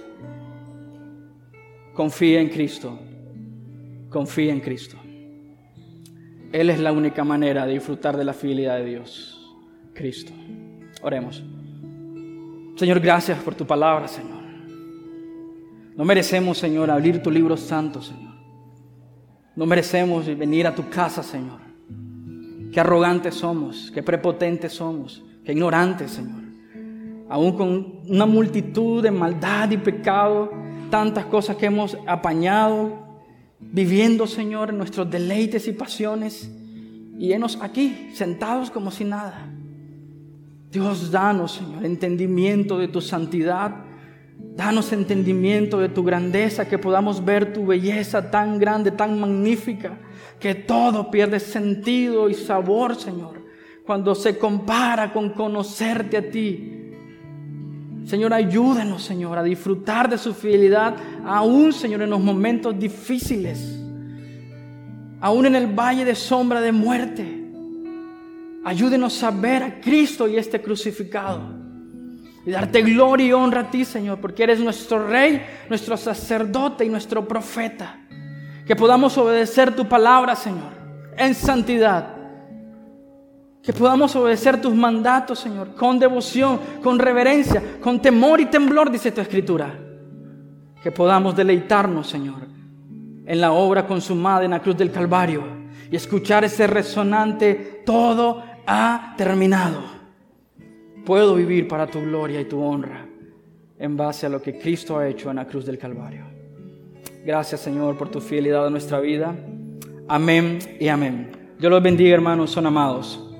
Confía en Cristo. Confía en Cristo. Él es la única manera de disfrutar de la fidelidad de Dios. Cristo. Oremos. Señor, gracias por tu palabra, Señor. No merecemos, Señor, abrir tu libro santo, Señor. No merecemos venir a tu casa, Señor. Qué arrogantes somos, qué prepotentes somos, qué ignorantes, Señor. Aún con una multitud de maldad y pecado, tantas cosas que hemos apañado, viviendo, Señor, en nuestros deleites y pasiones, y henos aquí, sentados como si nada. Dios, danos, Señor, entendimiento de tu santidad, danos entendimiento de tu grandeza, que podamos ver tu belleza tan grande, tan magnífica, que todo pierde sentido y sabor, Señor, cuando se compara con conocerte a ti. Señor, ayúdanos, Señor, a disfrutar de su fidelidad, aún, Señor, en los momentos difíciles, aún en el valle de sombra de muerte. Ayúdenos a ver a Cristo y este crucificado y darte gloria y honra a ti, Señor, porque eres nuestro Rey, nuestro sacerdote y nuestro profeta. Que podamos obedecer tu palabra, Señor, en santidad. Que podamos obedecer tus mandatos, Señor, con devoción, con reverencia, con temor y temblor, dice tu Escritura. Que podamos deleitarnos, Señor, en la obra consumada en la cruz del Calvario y escuchar ese resonante: todo ha terminado. Puedo vivir para tu gloria y tu honra en base a lo que Cristo ha hecho en la cruz del Calvario. Gracias, Señor, por tu fidelidad a nuestra vida. Amén y amén. Dios los bendiga, hermanos, son amados.